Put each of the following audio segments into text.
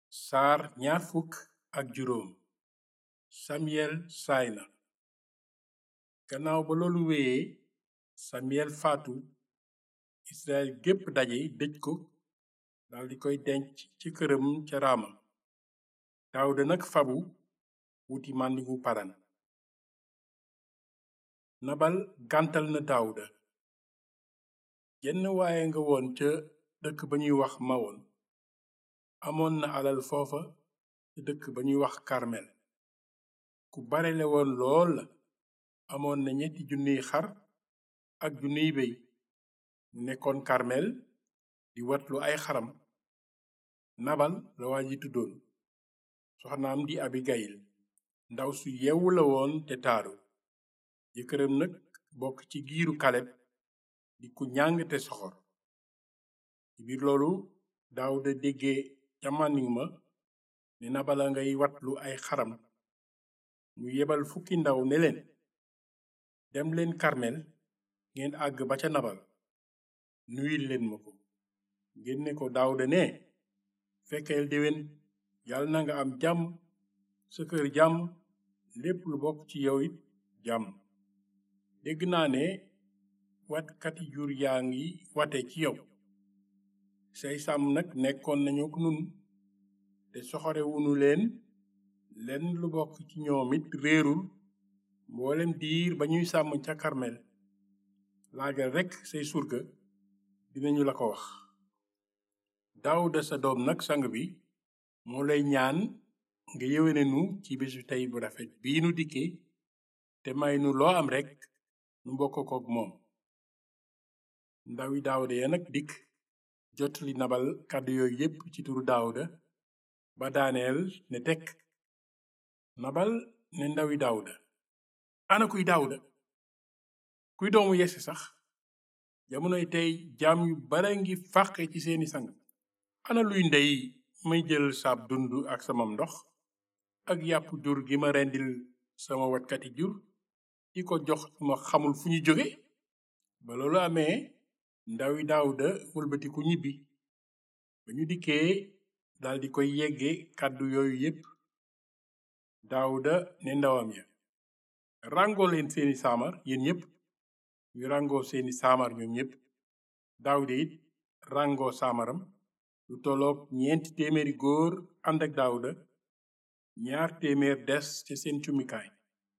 saar ñaar fukk ak juróom samiyel saay na gannaaw ba loolu wéyee samiyel faatu israel gépp daje dëj ko daldi koy denc ci këram ca raama daawuda nag fabu wuti màndiŋu paran nabal gàntal na daawuda jenn waaye nga woon ca dëkk ba ñuy wax mawoon amoon na alal foofa ca dëkk ba ñuy wax karmel ku barele woon lool la amoon na 3,000 xar ak 1,000 béy mu nekkoon karmel di watlu ay xaram nabal la waa ji tuddoon soxnaam di abigayil ndaw su yewu la woon te taaru jëkkëram nag bokk ci giiru kaleb di ku ñàng te soxor ci biir loolu daawuda déggee ca màndiŋ ma ne nabala ngay watlu ay xaram mu yebal fukki ndaw ne leen dem leen karmel ngeen àgg ba ca nabal nuyil leen ma ko ngeen ne ko daawuda ne fekkeel déwén yàlla na nga am jàmm sa kër jàmm lépp lu bokk ci yow it jàmm dégg naa ne watkati jur yaa ngi wate ci yow say sàmm nag nekkoon nañu ko nun te soxore wunu leen lenn lu bokk ci ñoom it réerul mboolem diir ba ñuy sàmm ca karmel laajal rekk say surga dinañu la ko wax daawuda sa doom nag sang bi moo lay ñaan nga yéwéne nu ci bésu tey bu rafet bii nu dikkee te may nu loo am rekk nu bokk kook moom ndawi daawuda ya nag dikk jotali nabal kàddu yooyu yépp ci turu daawuda ba daaneel ne tekk nabal ne ndawi daawuda ana kuy daawuda kuy doomu yese sax jamonoy tey jaam yu bare ngi fàqe ci seeni sang ana luy ndey may jël saab dund ak samam ndox ak yàpp jur gi ma rendil sama watkati jur di ko jox ma xamul fu ñu jóge ba loolu amee ndawi daawuda wëlbatiku ñibbi ba ñu dikkee daldi koy yegge kàddu yooyu yépp daawuda ne ndawam ya ràngoo leen seeni saamar yéen ñépp ñu ràngoo seeni saamar ñoom ñépp daawuda it ràngoo saamaram lu tolloog 400 góor ànd ak daawuda 200 des ca seen cumikaay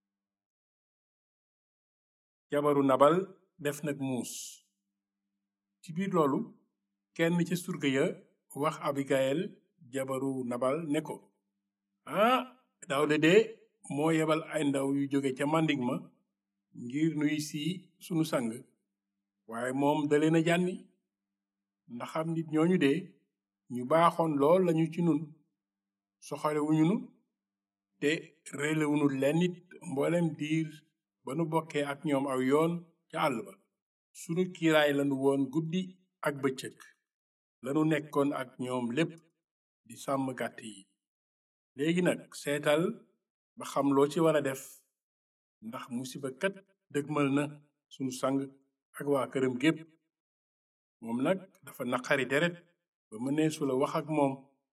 jabaru nabal def nag muus ci biir loolu kenn ca surga ya wax abigayel jabaru nabal ne ko daawuda de moo yebal ay ndaw yu jóge ca màndiŋ ma ngir nuy si sunu sang waaye moom da leen a jànni ndaxam nit ñooñu de ñu baaxoon lool lañu ci nun soxale wuñu nu te réele wuñu leen nit mboolem diir ba nu bokkee ak ñoom aw yoon ca àll ba sunu kiiraay lanu woon guddi ak bëccëg lanu nekkoon ak ñoom lépp di sàmm gàtt yi léegi nag seetal ba xam loo ci war a def ndax musiba kat dëgmal na sunu sang ak waa këram gépp moom nag dafa naqari deret ba mëneesu la wax ak moom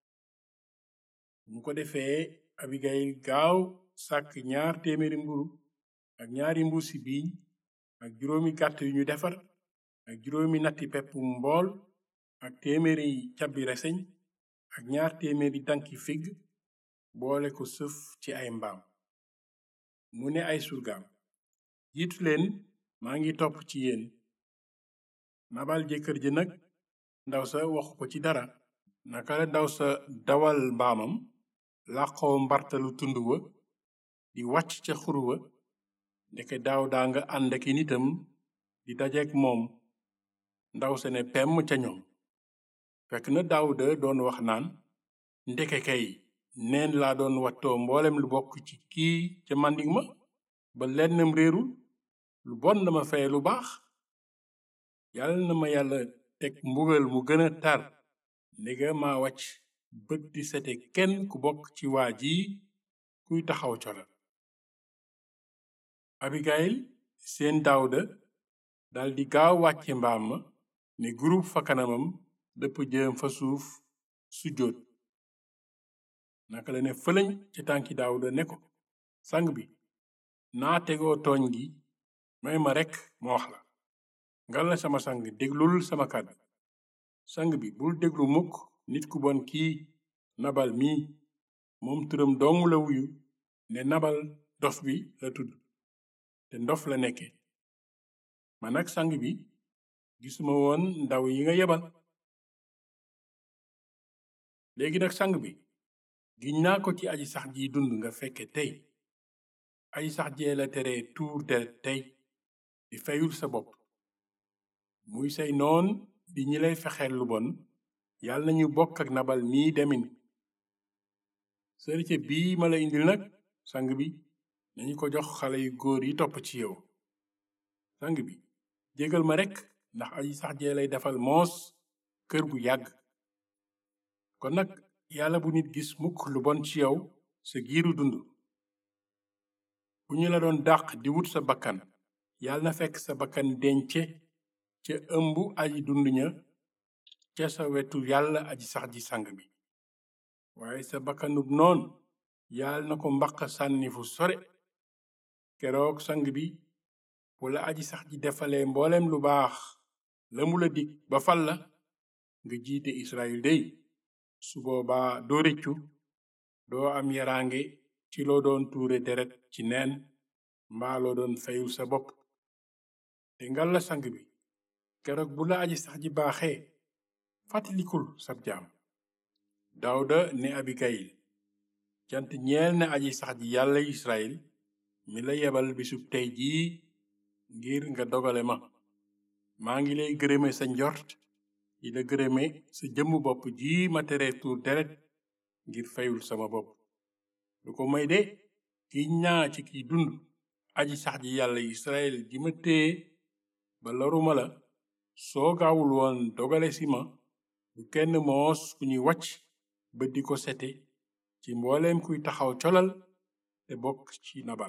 mu ko defee abigayil gaaw sàkk 200 mburu ak 2 mbuusi biiñ ak 5 gàtt yu ñu defar ak 5 natti peppu mbool ak 100 cabbi reseñ ak 200 danki figg boole ko sëf ci ay mbaam mu ne ay surgaam jiitu leen maa ngi topp ci yéen nabal jëkkër ji nag ndaw sa waxu ko ci dara naka la ndaw sa dawal mbaamam làqoo mbartalu tund wa di wàcc ca xur wa ndeke daawuda nga ànd aki nitam di dajeek moom ndaw sa ne pemm ca ñoom fekk na daawuda doon wax naan ndeke kay neen laa doon wattoo mboolem lu bokk ci kii ca màndiŋ ma ba lennam réerul lu bon dama feye lu baax yàlla na ma yàlla teg mbugal mu gën a tar ndega maa wàcc bët di sete kenn ku bokk ci waa ji kuy taxaw cola abigayil seen daawuda daldi gaaw wàcce mbaam ma ne gurub fa kanamam dëpp jëm fa suuf sujjóot naka la ne fëlëñ ci tànki Daawuda ne ko sang bi naa tegoo tooñ gi may ma rekk ma wax la ngal la sama sang déglul sama kàddu sang bi bul déglu mukk nit ku bon kii Nabal mii moom turam dong la wuyu ne Nabal dof bi la tudd te ndof la nekke man nag sang bi gisuma woon ndaw yi nga yebal léegi nag sang bi giñ naa ko ci aji sax ji dund nga fekke tey aji sax jee la tere tuur deret tey di feyul sa bopp muy say noon di ñi lay fexeel lu bon yàlla nañu bokk ak Nabal mii demin sërite bii ma la indil nag sang bi nañu ko jox xale yu góor yi topp ci yow sang bi jégal ma rekk ndax aji sax jee lay defal moos kër gu yàgg kon nag yàlla bu nit gis mukk lu bon ci yow sa giiru dund bu ñu la doon dàq di wut sa bakkan yàlla na fekk sa bakkan dence ca ëmb aji dund ña ca sa wetu yàlla aji sax ji sang bi waaye sa bakkanub noon yàlla na ko mbaq sànni fu sore keroog sang bi wala aji sax ji defalee mbooleem lu baax la mu la dig ba fal la nga jiite Israyil dey su boobaa doo rëccu doo am yaraange ci loo doon tuure deret ci neen mbaa loo doon feyul sa bopp te ngal la sang bi keroog bu la aji sax ji baaxee fàttalikul sab jaam Daawuda ne Abigayil cant ñeel na aji sax ji yàlla Israyil mi la yebal bisub tey jii ngir nga dogale ma maa ngi lay gërëme sa njort di la gërëme sa jëmmu bopp ji ma tere tuur deret ngir feyul sama bopp lu ko may de kiy ñaa ci kiy dund aji sax ji yàlla Israyil ji ma téye ba loruma la soo gaawul woon dogale si ma du kenn moos ku ñuy wàcc ba di ko sete ci mbooleem kuy taxaw colal te bokk ci Nabal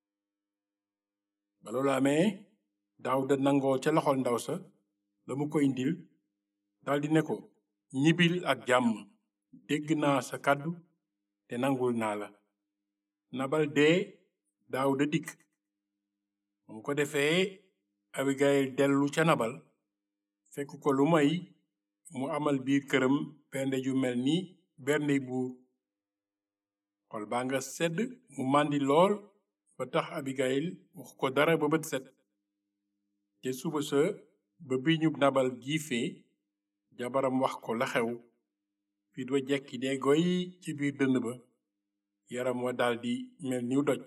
ba loolu amee Daawuda nangoo ca loxol ndaw sa la mu ko indil daldi ne ko ñibbil ak jàmm dégg naa sa kàddu te nangul naa la Nabal dee Daawuda dikk mu ko defee Abigayil dellu ca Nabal fekk ko lu may mu amal biir këram bernde ju mel ni bernde buur xol baa nga sedd mu màndi lool ba tax Abigayil wax ko dara ba bët set te suba sa ba biñub Nabal giifee jabaram wax ko la xew fit wa jekki dee goy ci biir dënn ba yaram wa daldi mel niw doj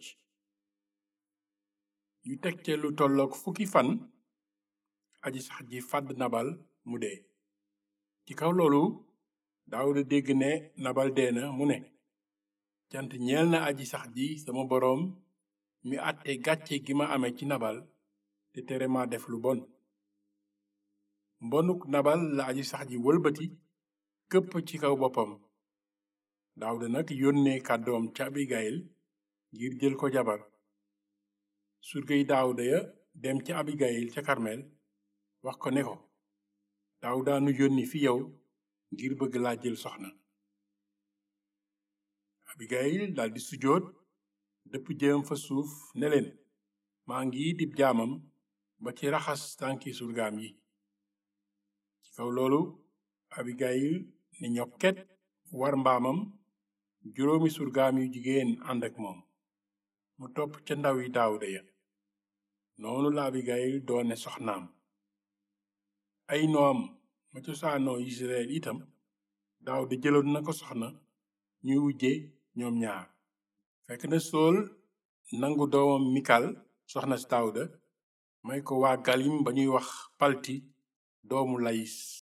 ñu teg ca lu tollook fukki fan aji sax ji fàdd Nabal mu dee ci kaw loolu Daawuda dégg ne Nabal dee na mu ne cant ñeel na aji sax ji sama boroom mi àtte gàcce gi ma amee ci Nabal te tere ma def lu bon mbonuk Nabal la aji sax ji wëlbati këpp ci kaw boppam Daawuda nag yónnee kàddoom ca Abigayil ngir jël ko jabar surgay Daawuda ya dem ca Abigayil ca Karmel wax ko ne ko Daawuda nu yónni fi yow ngir bëgg laa jël soxna Abigayil daldi sujjóot dëpp jëm fa suuf ne leen maa ngi dib jaamam ba ci raxas tànki surgaam yi ci kaw loolu Abigayil ne ñokket war mbaamam juróomi surgaam yu jigéen ànd ak moom mu topp ca ndaw yi Daawuda ya noonu la Abigayil doone soxnaam ay noam ma cosaanoo Israyil itam Daawuda jëloon na ko soxna ñuy wujje ñoom ñaar fekk na Sool nangu doomam Mikal soxna si Daawuda may ko waa Galim ba ñuy wax Palti doomu Layis